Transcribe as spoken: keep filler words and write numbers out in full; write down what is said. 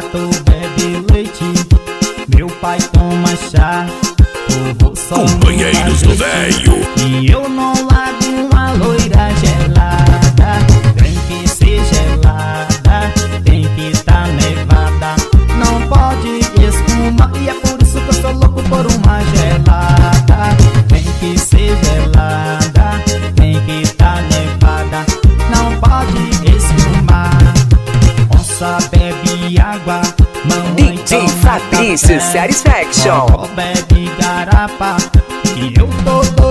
gato bebe leite, meu pai toma chá. Companheiros do velho. E eu não largo uma loira gelada. Tem que ser gelada, tem que tá nevada, não pode espumar. E é por isso que eu sou louco por uma gelada. Tem que ser gelada, tem que tá nevada, não pode espumar. Onça bebe água, mamãe D J toma Fabrício café, Satisfaction. vovó bebe garapa, e eu tô doido